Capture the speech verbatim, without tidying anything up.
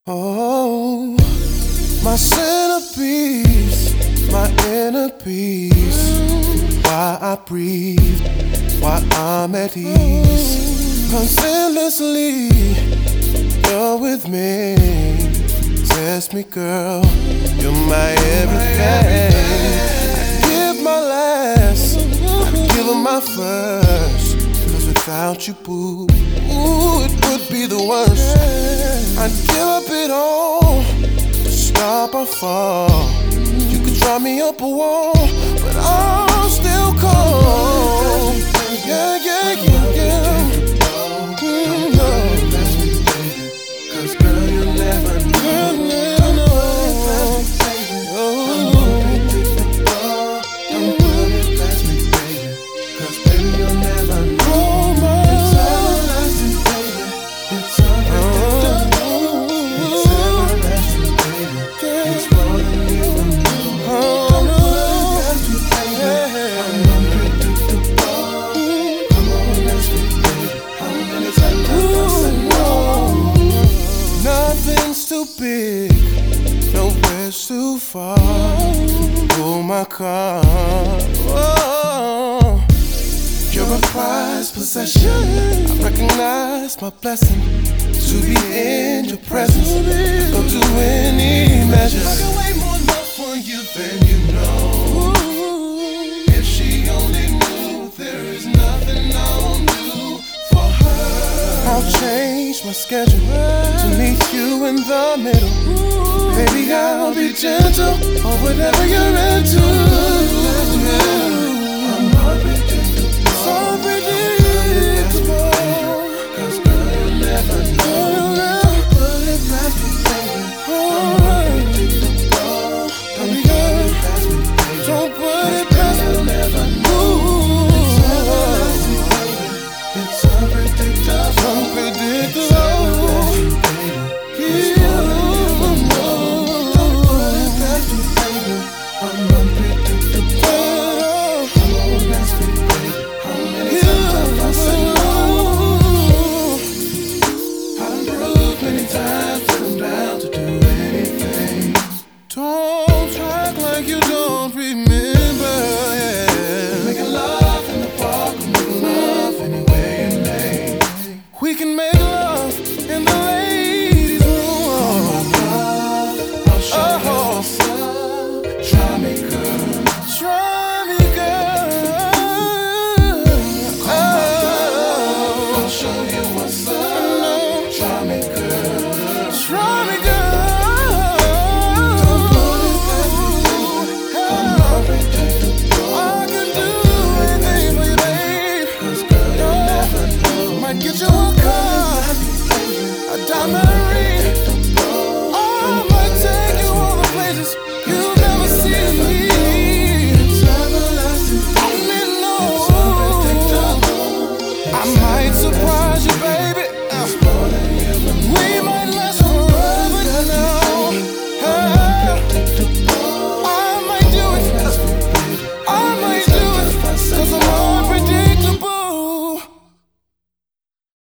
Oh, my centerpiece, my inner peace. Why I breathe, why I'm at ease. Cause endlessly, you're with me. Test me, girl, you're my everything. I give my last, I give her my first. Cause without you, boo, ooh, it would be the worst. I'd give up it all to stop or fall. You could drive me up a wall, but I'll still call. Yeah, yeah, yeah, yeah. Mm, no. Cause girl, you'll never know. Girl, never know. Don't put it past me, baby. Cause baby, you'll never know. It's everlasting, baby. It's unpredictable. It's everlasting, baby. It's more than you know. Don't put it past me, baby. I'm unpredictable. Come on, let's be, baby. How many times have I said no? Nothing's too big, nowhere's too far. Pull my car. Oh, you're a prized possession. I recognize my blessing to be in your presence. Go to any measure. I got way more love for you than you know. If she only knew, there is nothing I won't do for her. I'll change my schedule to meet you in the middle. Baby, I'll be gentle on whatever you're into.